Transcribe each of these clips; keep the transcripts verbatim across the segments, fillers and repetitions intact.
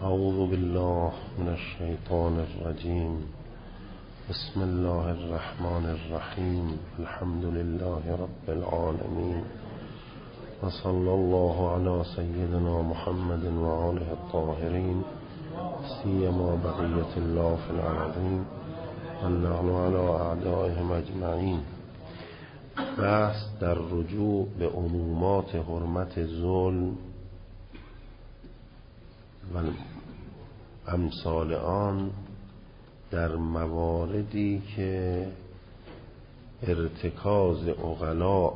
اعوذ بالله من الشیطان الرجیم. بسم الله الرحمن الرحیم. الحمد لله رب العالمین و صلی الله علی سیدنا محمد و آله الطاهرین سیما بقیة الله فی الارضین و اللعن علی اعدائهم اجمعین. بحث در رجوع به عمومات حرمت ظلم و امثال آن در مواردی که ارتکاز عقلاء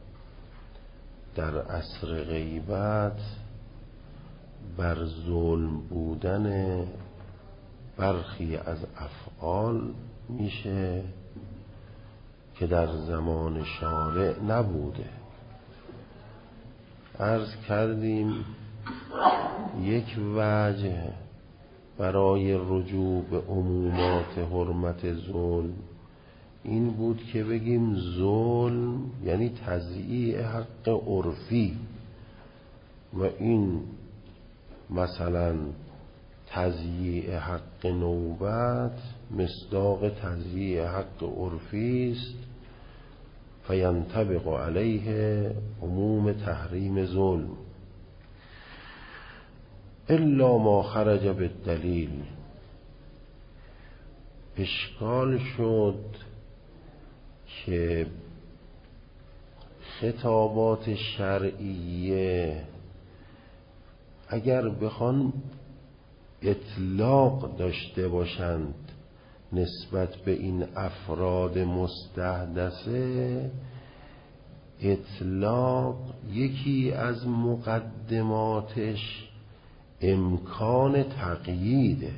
در عصر غیبت بر ظلم بودن برخی از افعال میشه که در زمان شارع نبوده. عرض کردیم یک وجه برای رجوع به عمومات حرمت ظلم این بود که بگیم ظلم یعنی تضییع حق عرفی و این مثلا تضییع حق نوبت مصداق تضییع حق عرفی است، فینطبق علیه عموم تحریم ظلم الا ما خرج بالدلیل. اشکال شد که خطابات شرعیه اگر بخوان اطلاق داشته باشند نسبت به این افراد مستحدثه، اطلاق یکی از مقدماتش امکان تقییده.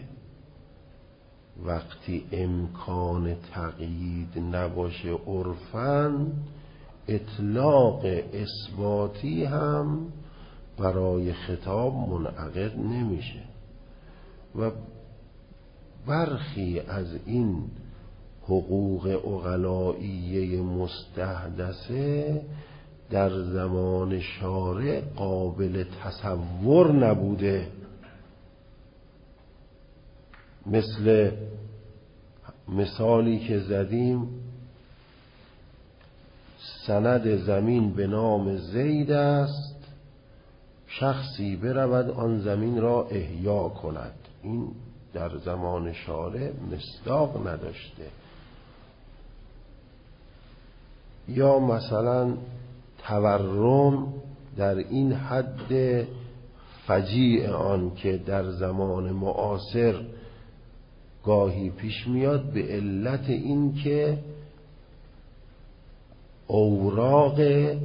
وقتی امکان تقیید نباشه عرفاً اطلاق اثباتی هم برای خطاب منعقد نمیشه و برخی از این حقوق عقلائیه مستحدثه در زمان شارع قابل تصور نبوده، مثل مثالی که زدیم سند زمین به نام زید است، شخصی برود آن زمین را احیا کند. این در زمان شارع مصداق نداشته. یا مثلا تورم در این حد فجیع آن که در زمان معاصر گاهی پیش میاد به علت این که اوراق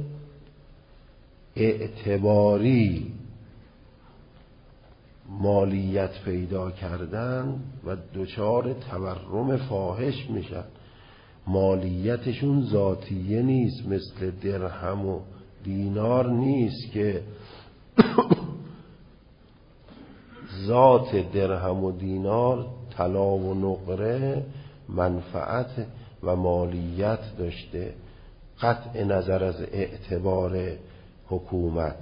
اعتباری مالیت پیدا کردن و دچار تورم فاحش میشن. مالیتشون ذاتیه نیست، مثل درهم و دینار نیست که ذات درهم و دینار طلا و نقره منفعت و مالیت داشته قطع نظر از اعتبار حکومت.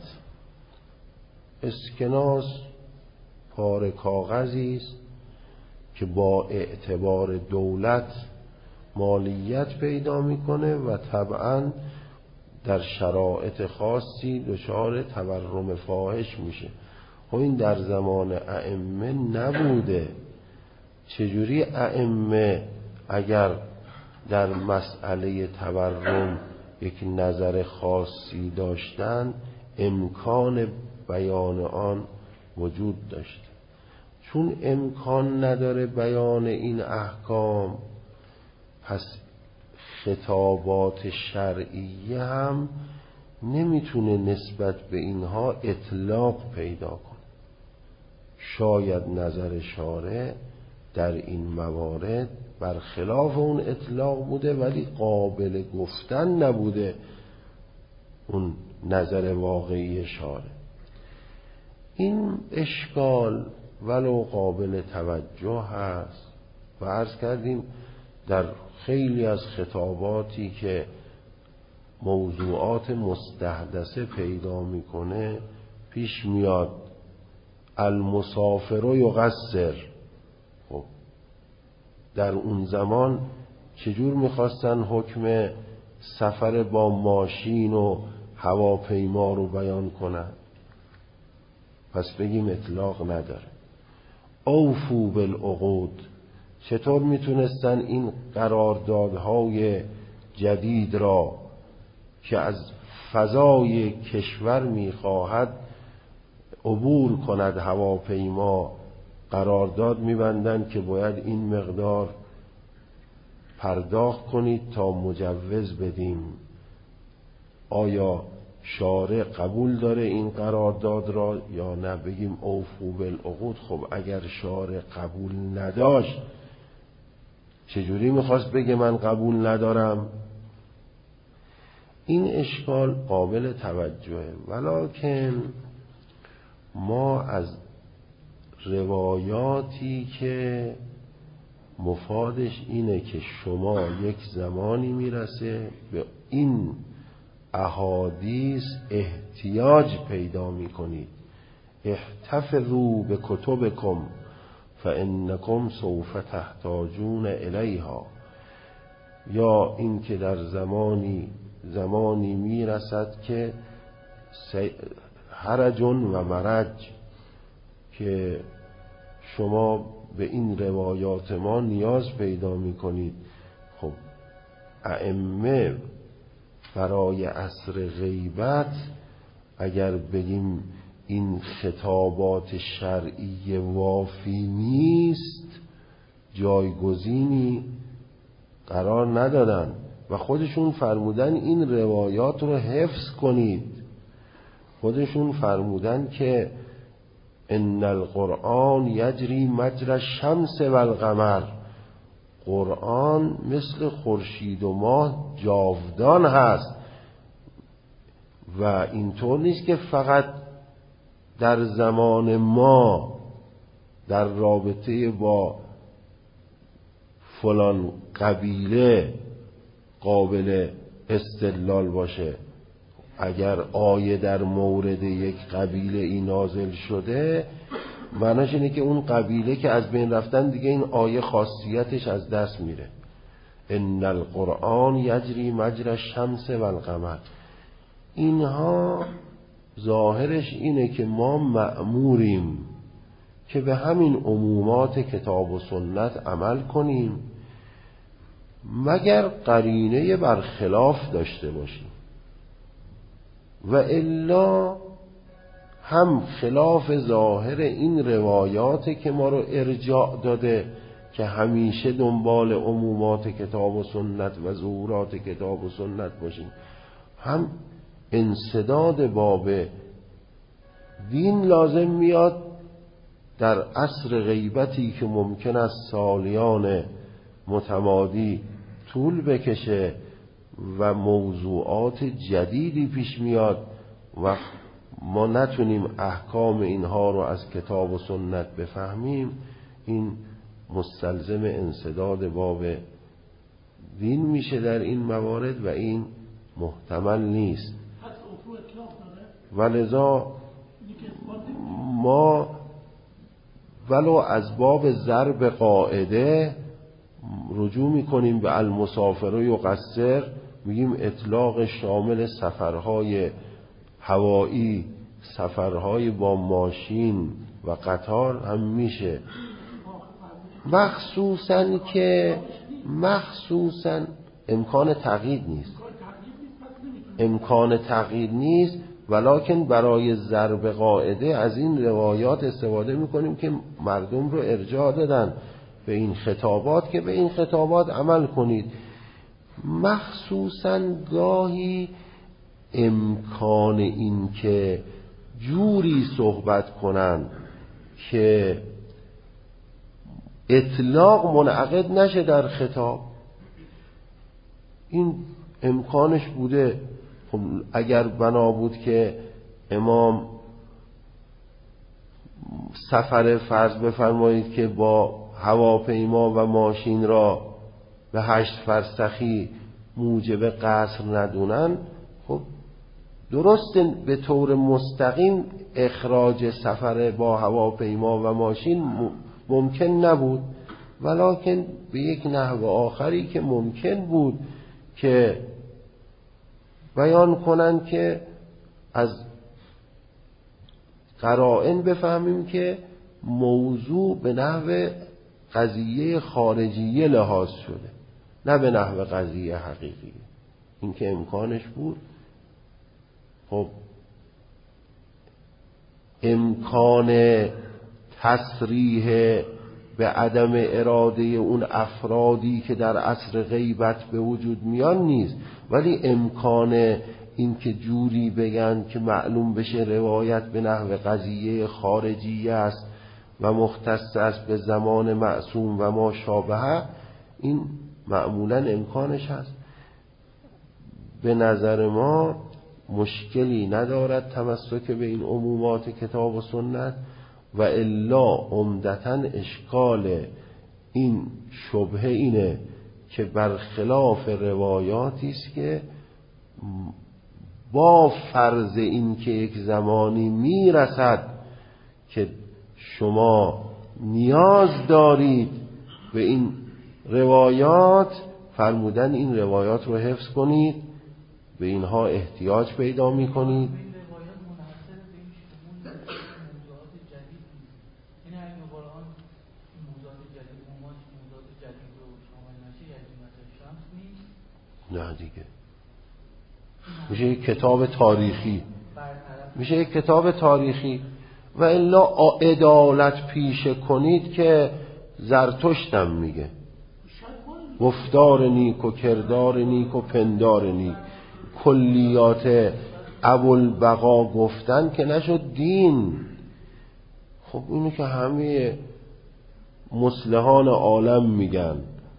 اسکناس پاره کاغذی است که با اعتبار دولت مالیت پیدا میکنه و طبعا در شرایط خاصی دچار تورم فاحش میشه. و این در زمان ائمه نبوده. چجوری ائمه اگر در مسئله تورم یک نظر خاصی داشتن امکان بیان آن وجود داشت؟ چون امکان نداره بیان این احکام، پس خطابات شرعیه هم نمیتونه نسبت به اینها اطلاق پیدا کنه. شاید نظر شارع در این موارد برخلاف اون اطلاق بوده ولی قابل گفتن نبوده اون نظر واقعی شارع. این اشکال ولو قابل توجه هست و عرض کردیم در خیلی از خطاباتی که موضوعات مستحدثه پیدا میکنه پیش میاد المسافر یقصر. خب در اون زمان چجور میخواستن حکم سفر با ماشین و هواپیما رو بیان کنن؟ پس بگیم اطلاق نداره. اوفو بالعقود، چطور میتونستن این قراردادهای جدید را که از فضای کشور میخواهد عبور کند هواپیما قرارداد میبندن که باید این مقدار پرداخت کنید تا مجوز بدیم؟ آیا شارع قبول داره این قرارداد را یا نه؟ بگیم اوفو بالعقود. خب اگر شارع قبول نداشت چجوری میخواست بگه من قبول ندارم؟ این اشکال قابل توجهه، ولکن ما از روایاتی که مفادش اینه که شما یک زمانی میرسه به این احادیث احتیاج پیدا میکنید، احتفظوا بکتبکم فانکم سوف تحتاجون الیها، یا این که در زمانی زمانی میرسد که حرج و مرج که شما به این روایات ما نیاز پیدا میکنید. خب ائمه برای عصر غیبت اگر بگیم این خطابات شرعی وافی نیست، جایگزینی قرار ندادن و خودشون فرمودن این روایات رو حفظ کنید. خودشون فرمودن که ان القرآن یجری مجری الشمس و القمر، قرآن مثل خورشید و ماه جاودان هست و اینطور نیست که فقط در زمان ما در رابطه با فلان قبیله قابل استدلال باشه. اگر آیه در مورد یک قبیله ای نازل شده، معناش اینه که اون قبیله که از بین رفتن دیگه این آیه خاصیتش از دست میره. ان القرآن یجری مجری الشمس و القمر، اینها ظاهرش اینه که ما مأموریم که به همین عمومات کتاب و سنت عمل کنیم مگر قرینه برخلاف داشته باشیم، و الا هم خلاف ظاهر این روایات که ما رو ارجاع داده که همیشه دنبال عمومات کتاب و سنت و ظهورات کتاب و سنت باشیم، هم انسداد باب دین لازم میاد در عصر غیبتی که ممکن است سالیان متمادی طول بکشه و موضوعات جدیدی پیش میاد و ما نتونیم احکام اینها رو از کتاب و سنت بفهمیم. این مستلزم انسداد باب دین میشه در این موارد و این محتمل نیست. ولذا ما ولو از باب ضرب قاعده رجوع میکنیم به المسافر یقصر، میگیم اطلاق شامل سفرهای هوایی، سفرهای با ماشین و قطار هم میشه، مخصوصا که مخصوصا امکان تغییر نیست امکان تغییر نیست ولکن برای ضرب قاعده از این روایات استفاده میکنیم که مردم رو ارجاع دادن به این خطابات که به این خطابات عمل کنید. مخصوصا گاهی امکان این که جوری صحبت کنن که اطلاق منعقد نشه در خطاب، این امکانش بوده. خب اگر بنا بود که امام سفر فرض بفرمایید که با هواپیما و ماشین را به هشت فرسخی موجب قصر ندونن، خب درست به طور مستقیم اخراج سفر با هواپیما و ماشین ممکن نبود، ولکن به یک نحو آخری که ممکن بود که بیان کنند که از قرائن بفهمیم که موضوع به نحو قضیه خارجیه لحاظ شده، نه به نحو قضیه حقیقی. این که امکانش بود. خب امکان تصریح به عدم اراده اون افرادی که در عصر غیبت به وجود میان نیست، ولی امکان این که جوری بگن که معلوم بشه روایت به نحو قضیه خارجی است و مختص است به زمان معصوم و ما شابهه، این معمولا امکانش هست. به نظر ما مشکلی ندارد تمسک به این عمومات کتاب و سنت، و الا عمدتاً اشکال این شبهه اینه که برخلاف روایاتی است که با فرض این که یک زمانی میرسد که شما نیاز دارید به این روایات، فرمودن این روایات رو حفظ کنید، به اینها احتیاج پیدا میکنید. نه دیگه، میشه یک کتاب تاریخی، میشه یک کتاب تاریخی. و الا عدالت پیشه کنید که زرتشتم میگه گفتار نیک و کردار نیک و پندار نیک، کلیات ابوالبقا گفتن که نشد دین. خب اینو که همه مصلحان عالم میگن.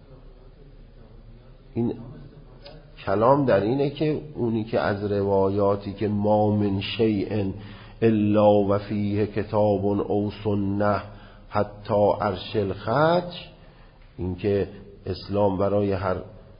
این کلام در اینه که اونی که از روایاتی که ما من شیء الا و فیه کتاب او سنه حتی عرش الخط، این که اسلام برای هر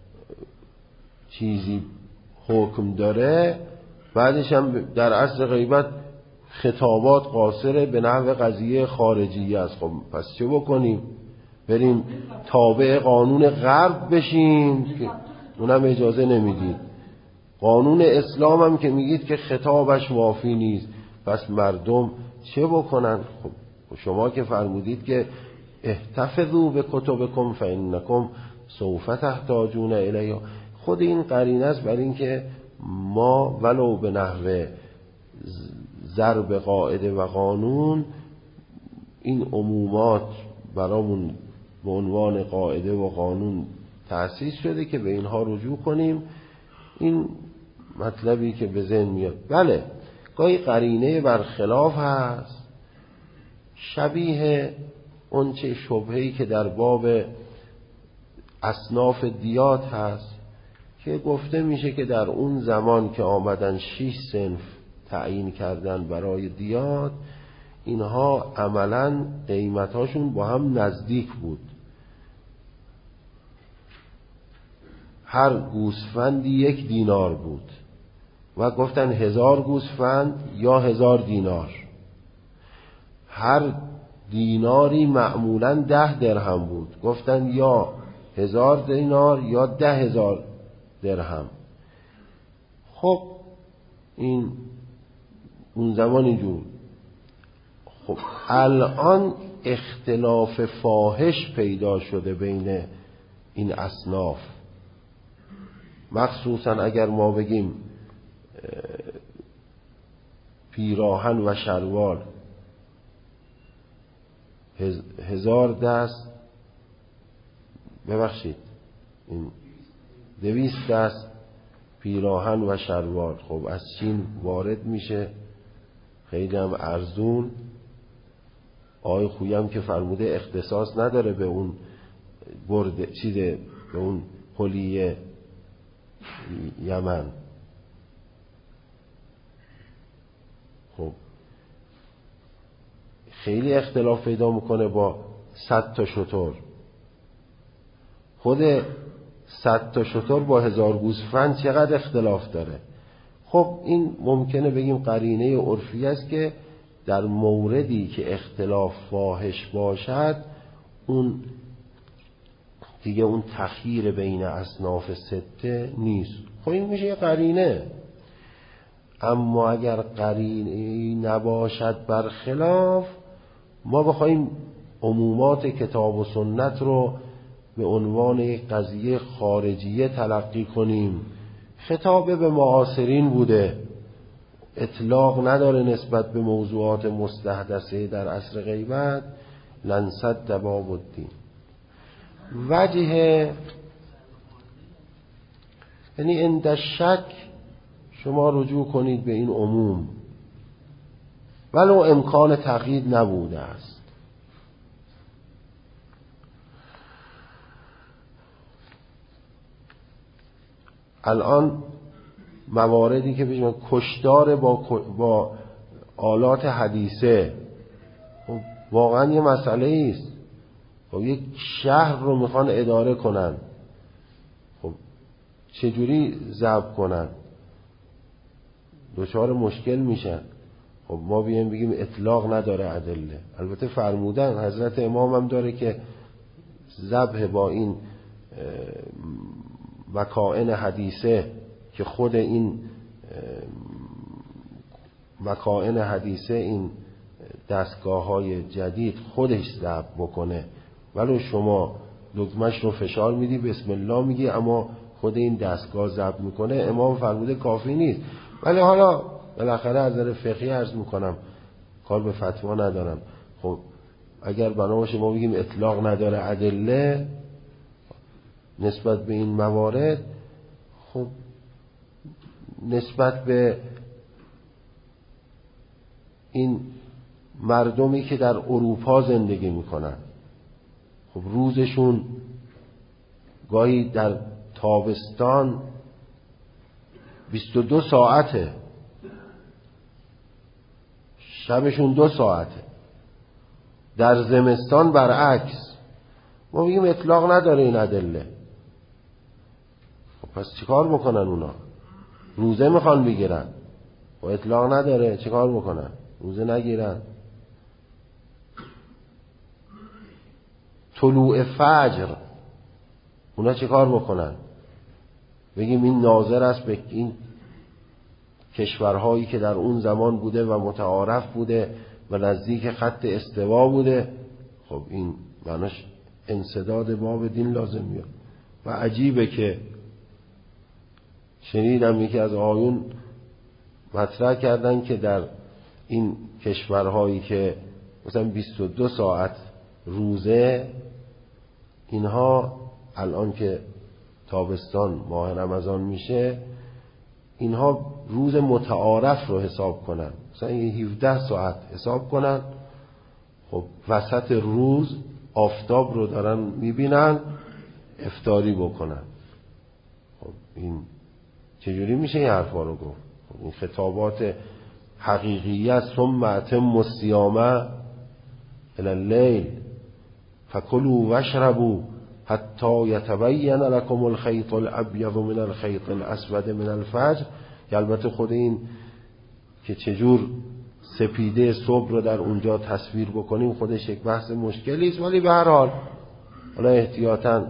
چیزی حکم داره، بعدش هم در عصر غیبت خطابات قاصره به نحو قضیه خارجی است. خب پس چه بکنیم؟ بریم تابع قانون غرب بشیم که اونم اجازه نمیدید. قانون اسلام هم که میگید که خطابش وافی نیست، پس مردم چه بکنن؟ خب شما که فرمودید که احتفظوا به کتبکم فانکم سوف تحتاجون الیها، خود این قرینه است بر این که ما ولو به نحو ضرب قاعده و قانون این عمومات برامون به عنوان قاعده و قانون تأسیس شده که به اینها رجوع کنیم. این مطلبی که به ذهن میاد. بله گاهی قرینه برخلاف هست، شبیه اون چه شبهه‌ای که در باب اصناف دیات هست که گفته میشه که در اون زمان که آمدن شش صنف تعیین کردن برای دیات، اینها عملاً قیمتاشون با هم نزدیک بود. هر گوسفندی یک دینار بود و گفتن هزار گوسفند یا هزار دینار. هر دیناری معمولاً ده درهم بود، گفتن یا هزار دینار یا ده هزار درهم. خب این اون زمان اینجور. خب الان اختلاف فاحش پیدا شده بین این اصناف، مخصوصا اگر ما بگیم پیراهن و شلوار هزار دست، ببخشید این دویست دست پیراهن و شلوار، خب از چین وارد میشه، خیلی هم ارزون. آقای خویم که فرموده اختصاص نداره به اون برد چیزه، به اون حلیه یمن. خب خیلی اختلاف پیدا میکنه با صد تا شتر. خود صد تا شتر با هزار گوسفند چقدر اختلاف داره. خب این ممکنه بگیم قرینه عرفی است که در موردی که اختلاف فاحش باشد اون دیگه اون تخییر بین اصناف سته نیست. خب این میشه یه قرینه. اما اگر قرینه نباشد برخلاف، ما بخوایم عمومات کتاب و سنت رو به عنوان یک قضیه خارجیه تلقی کنیم، خطاب به معاصرین بوده، اطلاق نداره نسبت به موضوعات مستحدثه در عصر غیبت، لنصد باب الدین. وجه یعنی عند شک شما رجوع کنید به این عموم ولو امکان تقیید نبوده است. الان مواردی که بگیم کشتار با با آلات حدیثه، خب واقعا یه مسئله است. خب یک شهر رو میخوان اداره کنن، خب چجوری ضبط کنن؟ دچار مشکل میشن. خب ما بیایم بگیم اطلاق نداره ادله. البته فرمودن حضرت امام هم داره که ذبح با این مکائن حدیثه که خود این مکائن حدیثه این دستگاه های جدید خودش ضبط بکنه، ولو شما دکمش رو فشار میدی بسم الله میگی اما خود این دستگاه ضبط میکنه، امام فرموده کافی نیست. ولی حالا بالاخره از نظر فقهی عرض میکنم، کار به فتوا ندارم. خب اگر بنا باشه ما بگیم اطلاق نداره ادله نسبت به این موارد، خب نسبت به این مردمی که در اروپا زندگی میکنن، خب روزشون گاهی در تابستان بیست و دو ساعته، شبشون دو ساعته، در زمستان برعکس. ما میگیم اطلاق نداره این ادله. خب پس چیکار بکنن اونا؟ روزه میخوان بگیرن و اطلاق نداره، چیکار بکنن؟ روزه نگیرن. طلوع فجر اونا چیکار بکنن؟ بگیم این ناظر است به این کشورهایی که در اون زمان بوده و متعارف بوده و نزدیک خط استوا بوده. خب این معناش انسداد باب دین لازم میاد. و عجیبه که شنیدم یکی از آیون مطرح کردن که در این کشورهایی که مثلا بیست و دو ساعت روزه، اینها الان که تابستان ماه رمضان میشه اینها روز متعارف رو حساب کنن، مثلا هفده ساعت حساب کنن. خب وسط روز آفتاب رو دارن میبینن افطاری بکنن. خب این چجوری میشه این حرفا رو گفت؟ خب این خطابات حقیقیه. ثم اتموا الصیام الی اللیل فکلوا واشربوا حتی یتبین لکم الخیط الابیض من الخیط الاسود من الفجر. که البته خود این که چجور سپیده صبح رو در اونجا تصویر بکنیم خودش یک بحث مشکلی است، ولی به هر حال حالا احتیاطاً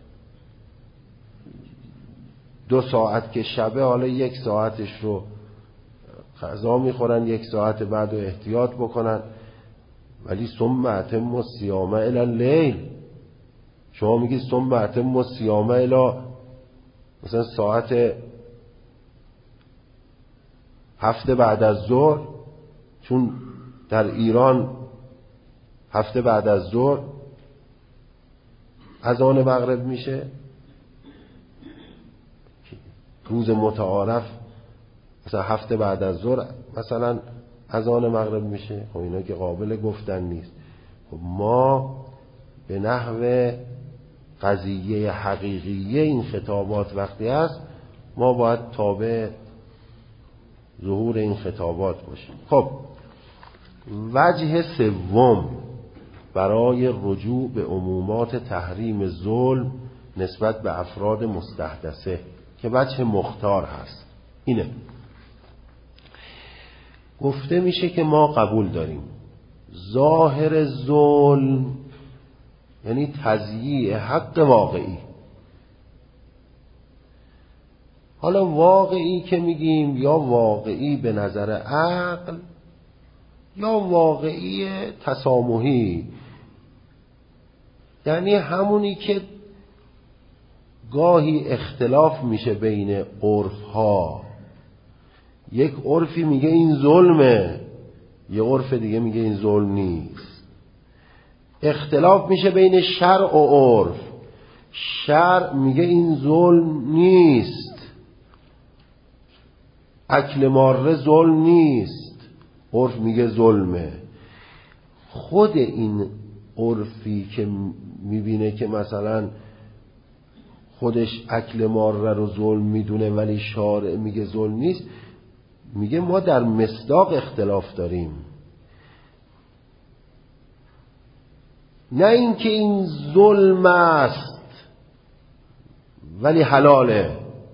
دو ساعت که شبه، حالا یک ساعتش رو غذا میخورن، یک ساعت بعد رو احتیاط بکنن. ولی ثم اتموا الصیام الی اللیل، شما میگید ثم اتموا الصیام الی مثلا ساعت هفته بعد از ظهر، چون در ایران هفته بعد از ظهر اذان مغرب میشه، روز متعارف مثلا هفته بعد از ظهر مثلا اذان مغرب میشه. خب اینا که قابل گفتن نیست. خب ما به نحو قضیه حقیقیه این خطابات وقتی هست ما باید تابع ظهور این خطابات باشیم. خب وجه سوم برای رجوع به عمومات تحریم ظلم نسبت به افراد مستحدثه که وجه مختار هست اینه. گفته میشه که ما قبول داریم ظاهر ظلم یعنی تضییع حق واقعی. حالا واقعی که میگیم یا واقعی به نظر عقل یا واقعی تسامحی، یعنی همونی که گاهی اختلاف میشه بین عرف‌ها. یک عرفی میگه این ظلمه، یه عرف دیگه میگه این ظلم نیست. اختلاف میشه بین شرع و عرف. شرع میگه این ظلم نیست، اکل ماره ظلم نیست، عرف میگه ظلمه. خود این عرفی که میبینه که مثلا خودش اکل ماره رو ظلم میدونه ولی شارع میگه ظلم نیست، میگه ما در مصداق اختلاف داریم، نه اینکه این ظلم است ولی حلاله.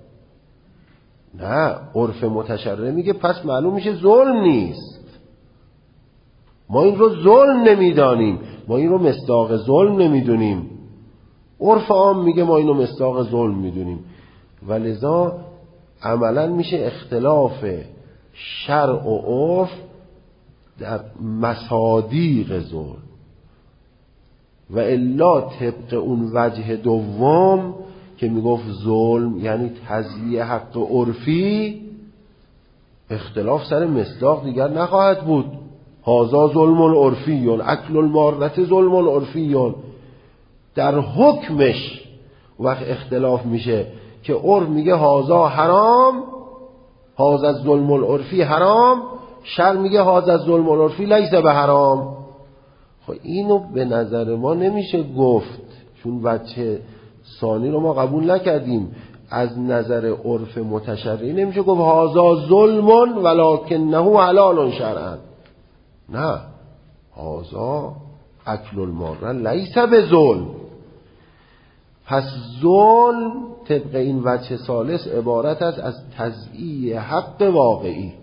نه، عرف متشرع میگه پس معلوم میشه ظلم نیست، ما این رو ظلم نمیدانیم، ما این رو مصداق ظلم نمیدونیم. عرف عام میگه ما این رو مصداق ظلم میدونیم و لذا عملا میشه اختلاف شرع و عرف در مصادیق ظلم. و الا طبق اون وجه دوم که میگفت ظلم یعنی تضییع حق عرفی، اختلاف سر مصداق دیگر نخواهد بود. هذا ظلم عرفی، اکل المارة ظلم عرفی. در حکمش وقت اختلاف میشه که عرف میگه هذا حرام، هذا الظلم العرفی حرام، شرع میگه هذا الظلم العرفی لیس به حرام. خب اینو به نظر ما نمیشه گفت، چون وجه ثانی رو ما قبول نکردیم. از نظر عرف متشرعی نمیشه گفت هذا ظلم ولکنه حلال شرعا. نه، هذا اکل الماره لیس به ظلم. پس ظلم طبق این وجه ثالث عبارت است از تضییع حق واقعی.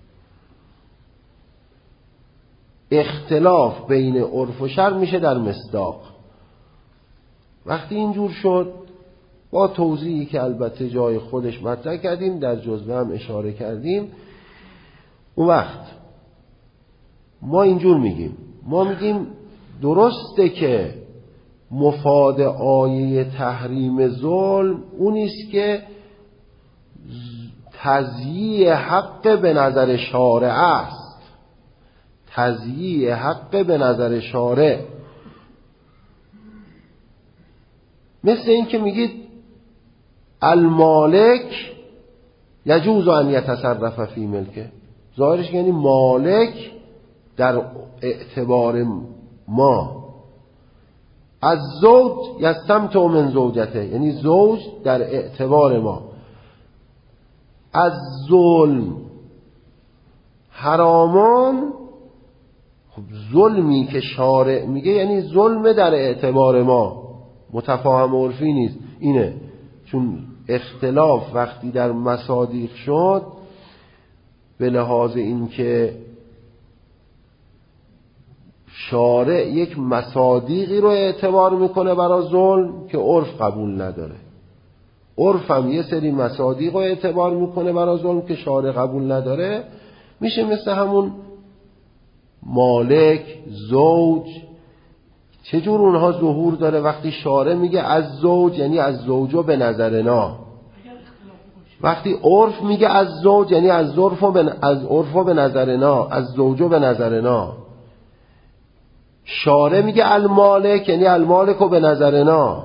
اختلاف بین عرف و شرع میشه در مصداق. وقتی اینجور شد، با توضیحی که البته جای خودش مطرح کردیم، در جزوه هم اشاره کردیم، اون وقت ما اینجور میگیم، ما میگیم درسته که مفاد آیه تحریم ظلم اونیست که تضییع حق به نظر شارع است، تضییع حق به نظر شارع. مثل این که میگید المالک یجوز ان یتصرف فی ملکه، ظاهرش یعنی مالک در اعتبار ما، از زوج یستمتع من زوجته، یعنی زوج در اعتبار ما. از ظلم حرامان، خب ظلمی که شارع میگه یعنی ظلم در اعتبار ما، متفاهم عرفی نیست. اینه چون اختلاف وقتی در مصادیق شد، به لحاظ این که شارع یک مصادیقی رو اعتبار میکنه برای ظلم که عرف قبول نداره، عرف هم یه سری مصادیق رو اعتبار میکنه برای ظلم که شارع قبول نداره، میشه مثل همون مالک، زوج. چجور اونها ظهور داره؟ وقتی شارع میگه از زوج یعنی از زوجو به نظرنا، وقتی عرف میگه از زوج یعنی از ظرفو به از عرفو به نظرنا، از زوجو به نظرنا. شارع میگه المالک یعنی المالکو به نظرنا.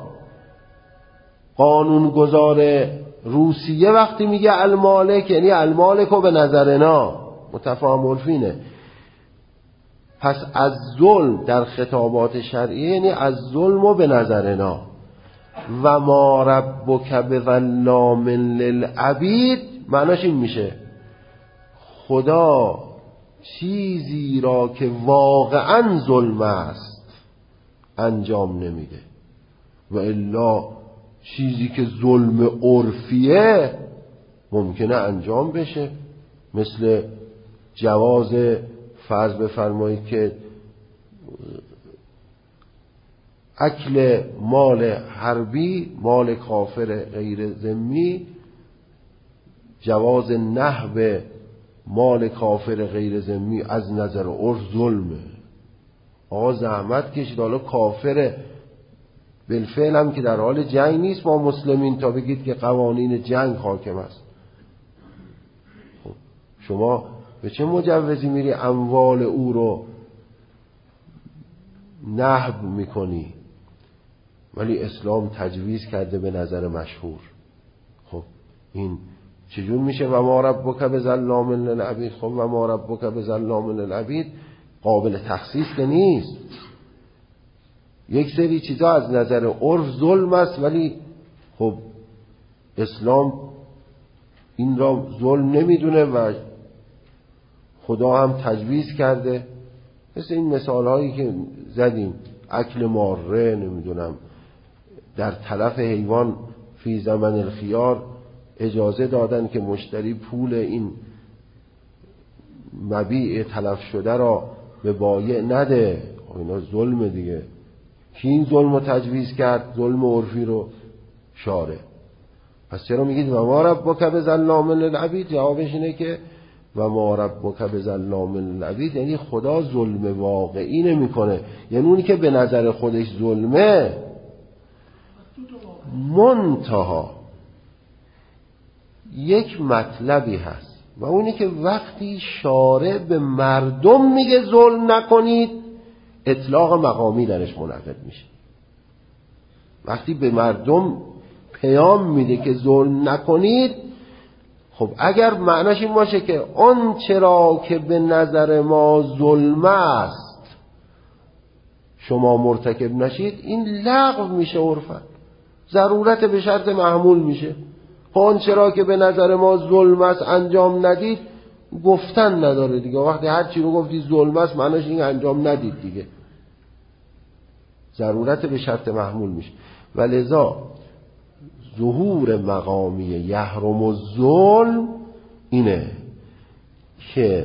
قانونگذار روسیه وقتی میگه المالک یعنی المالکو به نظرنا، متفاهم عرفینه. پس از ظلم در خطابات شرعیه یعنی از ظلم و به نظرنا. و ما ربک بظلام للعبید، معناش این میشه خدا چیزی را که واقعا ظلم است انجام نمیده، و الا چیزی که ظلم عرفیه ممکنه انجام بشه، مثل جواز فرض بفرمایید که اکل مال حربی، مال کافر غیر ذمی، جواز نهب مال کافر غیر ذمی از نظر عرف ظلمه. آقا زحمت کشید، حالا کافر بالفعل هم که در حال جنگ نیست با مسلمین تا بگید که قوانین جنگ حاکم است. خب شما به چه مجوزی میری اموال او رو نهب میکنی؟ ولی اسلام تجویز کرده به نظر مشهور. خب این چجور میشه؟ و ما ربک بظلام للعبید. خب و ما ربک بظلام للعبید قابل تخصیص که نیست. یک سری چیزا از نظر عرف ظلم است، ولی خب اسلام این را ظلم نمیدونه و خدا هم تجویز کرده. مثل این مثال هایی که زدیم، اکل ماره، نمیدونم در تلف حیوان فی زمن الخیار اجازه دادن که مشتری پول این مبیع تلف شده را به بایع نده. اینا ظلم دیگه. کی این ظلم رو تجویز کرد؟ ظلم عرفی رو شارع. پس چرا میگید و ما ربک بظلام للعبید؟ جوابش اینه که و ما ربک بظلام للعبید یعنی خدا ظلم واقعی نمیکنه، یعنی اونی که به نظر خودش ظلمه. منتها یک مطلبی هست و اونی که وقتی شارع به مردم میگه ظلم نکنید، اطلاق مقامی درش منعقد میشه. وقتی به مردم پیام میده که ظلم نکنید، خب اگر معناش این باشه که آن چرا که به نظر ما ظلم است شما مرتکب نشید، این لغو میشه عرفا، ضرورت به شرط محمول میشه. آن چرا که به نظر ما ظلم است انجام ندید، گفتن نداره دیگه. وقتی هر چی رو گفتی ظلم است معناش این انجام ندید دیگه، ضرورت به شرط محمول میشه. ولذا ظهور مقامی یحرم الظلم اینه که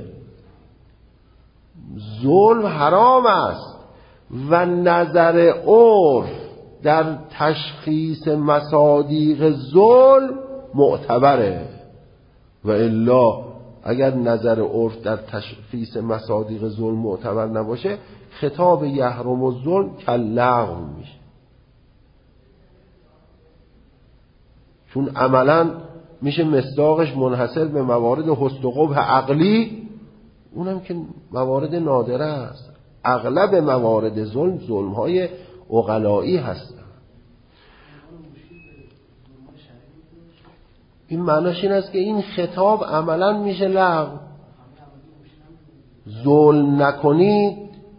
ظلم حرام است و نظر عرف در تشخیص مصادیق ظلم معتبره. و الا اگر نظر عرف در تشخیص مصادیق ظلم معتبر نباشه، خطاب یحرم الظلم کاللغو میشه، چون عملا میشه مصداقش منحصر به موارد حسن و قبح عقلی، اونم که موارد نادره است. اغلب موارد ظلم ظلم های عقلایی هستن. این معناش این است که این خطاب عملا میشه لغو. ظلم نکنید،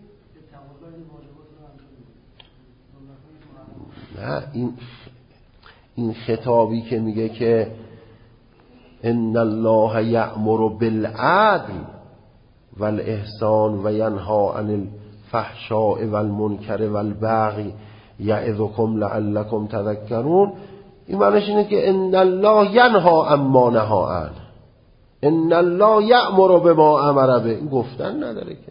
نه، این این خطابی که میگه که ان الله یأمر بالعدل والاحسان و ینهی عن الفحشاء والمنکر والبغی یعظکم لعلکم تذکرون، این معنیش اینه که ان الله ینهی عما نهی عنه، ان الله یأمر بما امر به، این گفتن نداره که.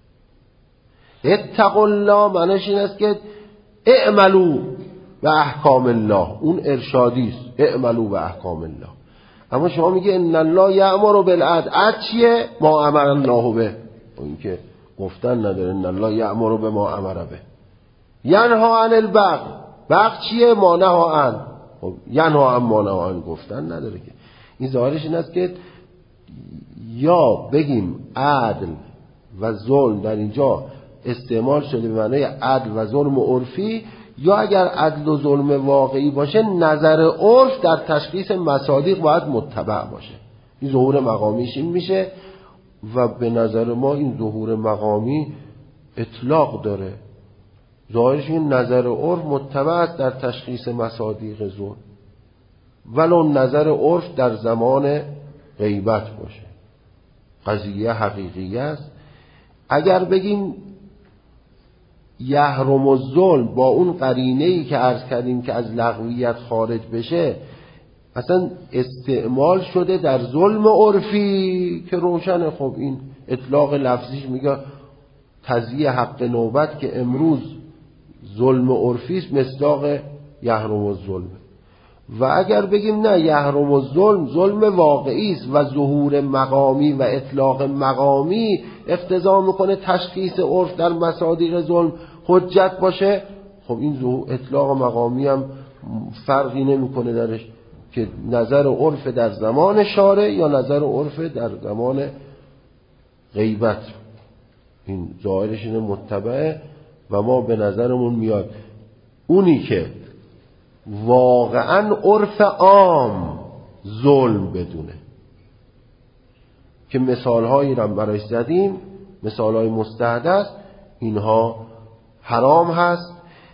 اتقوا الله معنیش این است که اعملوا و احکام الله، اون ارشادی است، اعملوا و احکام الله. اما شما میگه ان الله یأمر بالعدل، عدل چیه؟ ما امر الله به، این که گفتن نداره. ان الله یأمر بما امر به. ینهی عن البغی، بغی چیه؟ ما نهی عنه، خب ینهی عن ما نهی عنه گفتن نداره که. این ظاهرش این است که یا بگیم عدل و ظلم در اینجا استعمال شده به معنای عدل و ظلم عرفی، یا اگر عدل و ظلم واقعی باشه نظر عرف در تشخیص مصادیق باید متبع باشه. این ظهور مقامیش این میشه و به نظر ما این ظهور مقامی اطلاق داره. ظاهرش این نظر عرف متبع است در تشخیص مصادیق ظلم، ولو نظر عرف در زمان غیبت باشه. قضیه حقیقی است. اگر بگیم یحرم الظلم با اون قرینه‌ای که عرض کردیم که از لغویت خارج بشه، اصلا استعمال شده در ظلم عرفی که روشنه. خب این اطلاق لفظیش میگه تضییع حق نوبت که امروز ظلم عرفی است، مصداق یحرم الظلم. و اگر بگیم نه، یحرم الظلم ظلم واقعی است و ظهور مقامی و اطلاق مقامی اقتضا میکنه تشخیص عرف در مصادیق ظلم حجت باشه، خب این اطلاق مقامی هم فرقی نمیکنه درش که نظر عرف در زمان شارع یا نظر عرف در زمان غیبت. این ظاهرش اینه متبعه و ما به نظرمون میاد اونی که واقعا عرف عام ظلم بدونه، که مثالهایی رو برایش زدیم، مثالهای مستحدث، اینها حرام هست.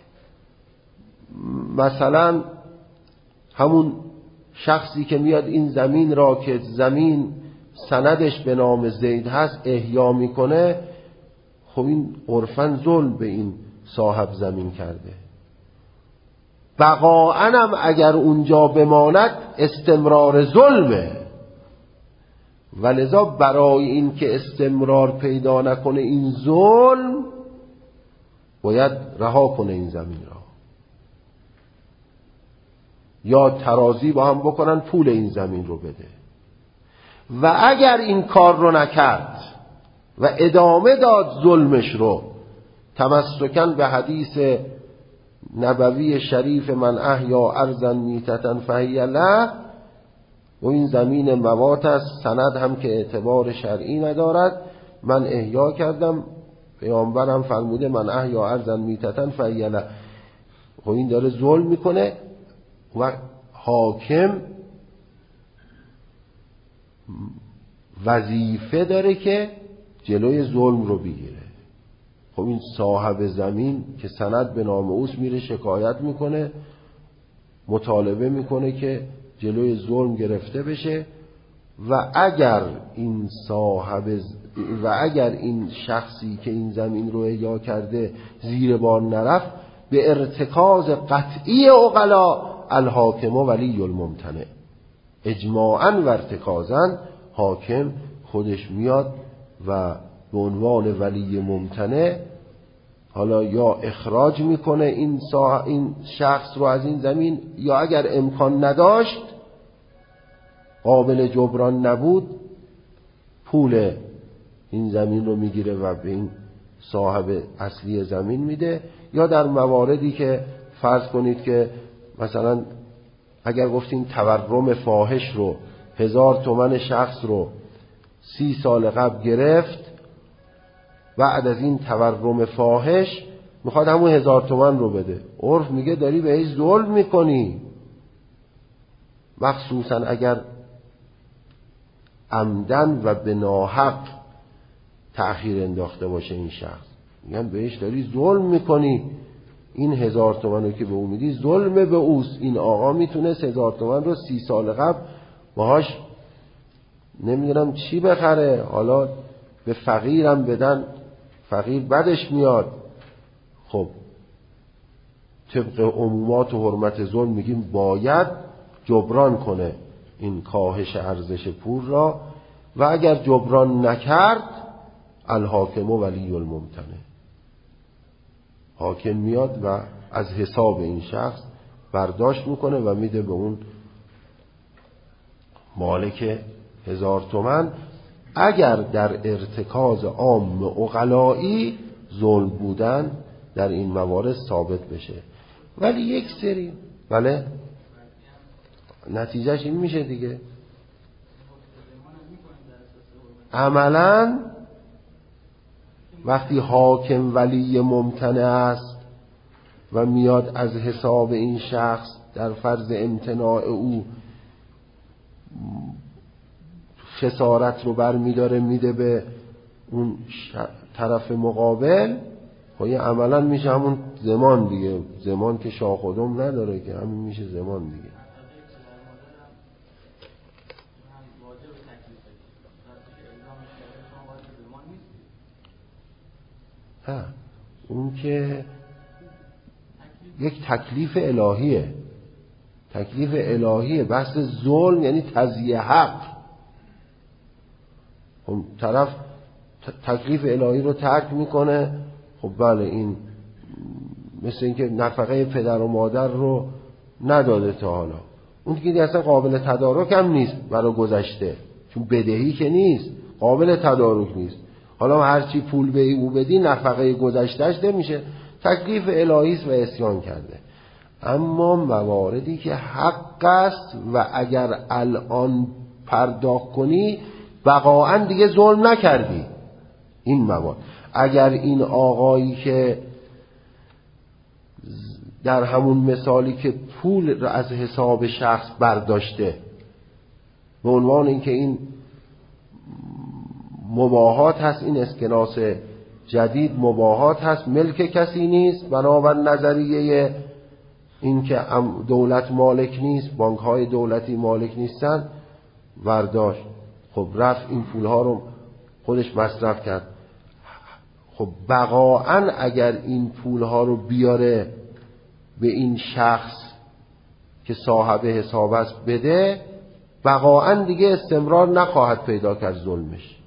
مثلا همون شخصی که میاد این زمین را که زمین سندش به نام زید هست احیا میکنه، خب این عرفاً ظلم به این صاحب زمین کرده. بقاءً هم اگر اونجا بماند استمرار ظلمه، ولذا برای این که استمرار پیدا نکنه این ظلم باید رها کنه این زمین را، یا ترازی با هم بکنن پول این زمین رو بده. و اگر این کار رو نکرد و ادامه داد ظلمش رو، تمسکن به حدیث نبوی شریف من احیا ارضا میتة فهی له، و این زمین موات است، سند هم که اعتبار شرعی ندارد، من احیا کردم، پیامبرم فرموده من احیا ارضا میتة فهی له، و این داره ظلم میکنه و حاکم وظیفه داره که جلوی ظلم رو بگیره. خب این صاحب زمین که سند به نام اوست میره شکایت میکنه، مطالبه میکنه که جلوی ظلم گرفته بشه، و اگر این صاحب و اگر این شخصی که این زمین رو احیا کرده زیر بار نرفت، به ارتکاز قطعی عقلا الحاکم ولی الممتنع، اجماعاً و ارتکازاً حاکم خودش میاد و به عنوان ولی ممتنع حالا یا اخراج میکنه این, این شخص رو از این زمین، یا اگر امکان نداشت قابل جبران نبود پول این زمین رو میگیره و به این صاحب اصلی زمین میده. یا در مواردی که فرض کنید که مثلا اگر گفتین تورم فاحش رو هزار تومن شخص رو سی سال قبل گرفت، بعد از این تورم فاحش میخواد همون هزار تومن رو بده، عرف میگه داری بهش ظلم میکنی، مخصوصا اگر عمدن و به ناحق تأخیر انداخته باشه این شخص، میگن بهش داری ظلم میکنی، این هزار تومن رو که به اون میدی ظلم به اوست. این آقا میتونست هزار تومن رو سی سال قبل باهاش نمیدونم چی بخره، حالا به فقیرم بدن، فقیر بدش میاد. خب طبق عمومات و حرمت ظلم میگیم باید جبران کنه این کاهش ارزش پول را، و اگر جبران نکرد الحاکم ولی الممتنع، حاکم میاد و از حساب این شخص برداشت میکنه و میده به اون مالک هزار تومن، اگر در ارتکاز عام عقلایی ظلم بودن در این موارد ثابت بشه. ولی یک سری بله نتیجهش این میشه دیگه، عملاً وقتی حاکم ولی ممتنع است و میاد از حساب این شخص در فرض امتناع او خسارت رو بر میداره میده به اون طرف مقابل، خب یه عملاً میشه همون زمان دیگه، زمان که شاه خودم نداره که همین میشه زمان دیگه. ها اون که یک تکلیف الهیه، تکلیف الهیه. بحث ظلم یعنی تضییع حق. خب طرف تکلیف الهی رو ترک میکنه، خب بله این مثل اینکه نفقه پدر و مادر رو نداده تا حالا، اون دیگه اصلا قابل تدارک هم نیست برای گذشته، چون بدهی که نیست، قابل تدارک نیست. حالا هرچی پول به او بدی نفقه گذشتهش نمیشه، تکلیف الهی است و عصیان کرده. اما مواردی که حق است و اگر الان پرداخت کنی بقاعا دیگه ظلم نکردی، این موارد. اگر این آقایی که در همون مثالی که پول را از حساب شخص برداشته به عنوان اینکه این مباهات هست، این اسکناس جدید مباهات هست، ملک کسی نیست، بنابر نظریه این که دولت مالک نیست، بانک های دولتی مالک نیستن، برداشت، خب رفت این پولها رو خودش مصرف کرد. خب بقاعا اگر این پولها رو بیاره به این شخص که صاحب حساب است بده، بقاعا دیگه استمرار نخواهد پیدا کرد، ظلمش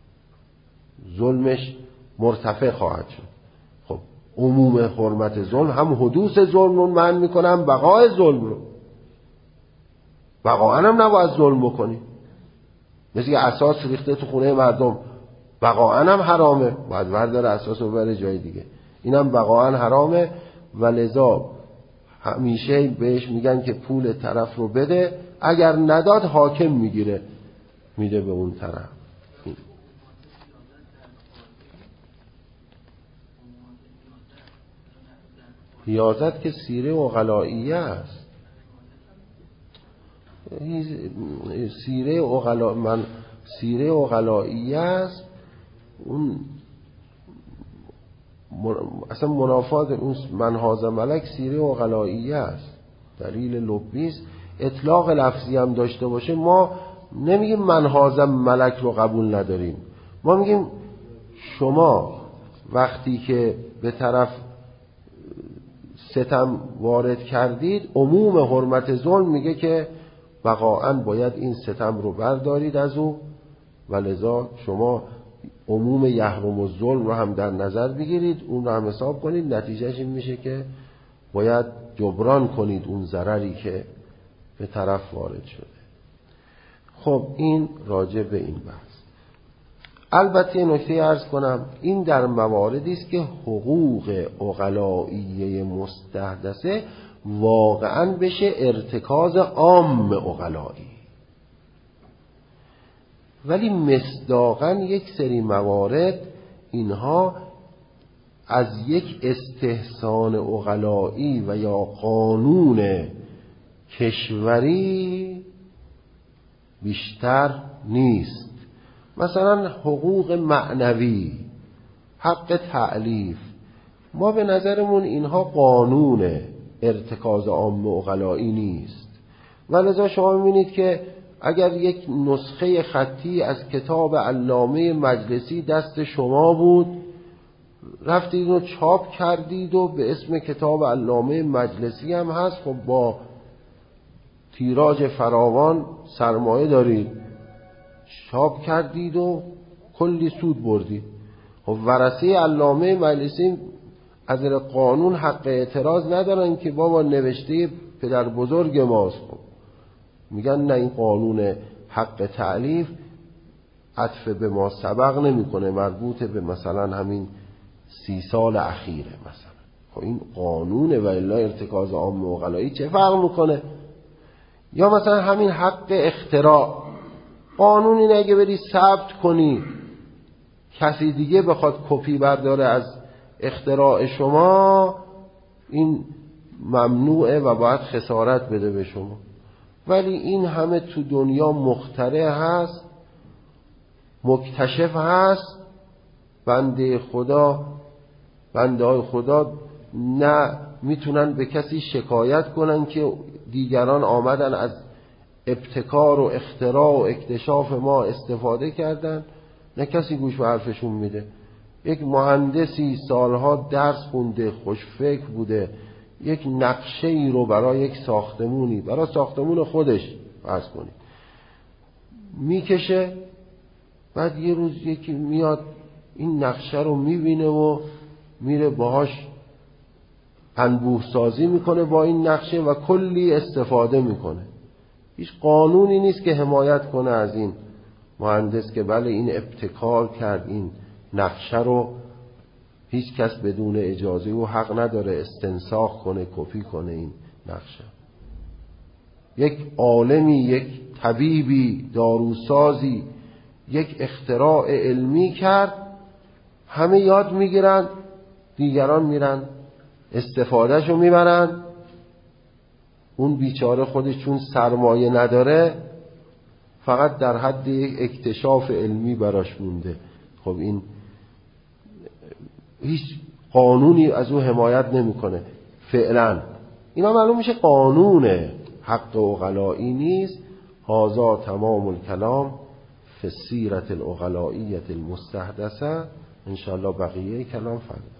ظلمش مرتفع خواهد شد. خب عموم حرمت ظلم هم حدوث ظلم رو معنی میکنم، بقای ظلم رو. بقاعا هم نباید ظلم بکنی، مثل که اساس ریخته تو خونه مردم، بقاعا هم حرامه، باید برداره اساس رو بره جای دیگه، اینم بقاعا حرامه. و لذا همیشه بهش میگن که پول طرف رو بده، اگر نداد حاکم میگیره میده به اون طرف. حیازت که سیره عقلائیه است، سیره عقلا من سیره عقلائیه است، اون اصلا منافات اون من هذا ملک سیره عقلائیه است، دلیل لبی است. اطلاق لفظی هم داشته باشه ما نمیگیم من هذا ملک رو قبول نداریم، ما میگیم شما وقتی که به طرف ستم وارد کردید، عموم حرمت ظلم میگه که بقاعا باید این ستم رو بردارید از او، و لذا شما عموم یحرم الظلم رو هم در نظر بگیرید، اون رو هم حساب کنید، نتیجهش این میشه که باید جبران کنید اون ضرری که به طرف وارد شده. خب این راجع به این بحث. البته نکته عرض کنم، این در مواردی است که حقوق عقلائیه مستحدثه واقعا بشه ارتکاز عام عقلایی، ولی مصداقاً یک سری موارد اینها از یک استحسان عقلایی و یا قانون کشوری بیشتر نیست. مثلا حقوق معنوی، حق تألیف، ما به نظرمون اینها قانون ارتکاز عام عقلایی نیست، ولذا شما می‌بینید که اگر یک نسخه خطی از کتاب علامه مجلسی دست شما بود، رفتید و چاپ کردید و به اسم کتاب علامه مجلسی هم هست، خب با تیراژ فراوان سرمایه دارید، چاپ کردید و کلی سود بردید. خب ورثه علامه مجلسی از قانون حق اعتراض ندارن که بابا نوشته پدر بزرگ ماست. خب میگن نه، این قانون حق تألیف عطف به ما سبق نمیکنه، مربوط به مثلا همین سی سال اخیره مثلا. خب این قانونه و الا ارتکاز عام عقلایی چه فرق میکنه؟ یا مثلا همین حق اختراع، قانونی نه اگه بری ثبت کنی کسی دیگه بخواد کپی برداره از اختراع شما، این ممنوعه و باید خسارت بده به شما. ولی این همه تو دنیا مخترع هست، مکتشف هست، بنده خدا بنده های خدا نه میتونن به کسی شکایت کنن که دیگران آمدن از ابتکار و اختراع و اکتشاف ما استفاده کردن، نه کسی گوش به حرفشون میده. یک مهندسی سالها درس خونده، خوشفکر بوده، یک نقشه ای رو برای یک ساختمونی، برای ساختمون خودش فرض کنید میکشه، بعد یه روز یکی میاد این نقشه رو میبینه و میره باهاش انبوه سازی میکنه با این نقشه و کلی استفاده میکنه. هیچ قانونی نیست که حمایت کنه از این مهندس که بله این ابتکار کرد، این نقشه رو هیچ کس بدون اجازه و حق نداره استنساخ کنه، کپی کنه این نقشه. یک عالمی، یک طبیبی، داروسازی یک اختراع علمی کرد، همه یاد میگیرن، دیگران میرن استفادهشو میبرن، اون بیچاره خودش چون سرمایه نداره فقط در حد یک اکتشاف علمی براش مونده. خب این هیچ قانونی از او حمایت نمیکنه فعلا. اینا معلوم میشه قانون حق عقلایی نیست. هذا تمام الکلام فی السیرة العقلائیة المستحدثه. ان شاء الله بقیه کلام فردا.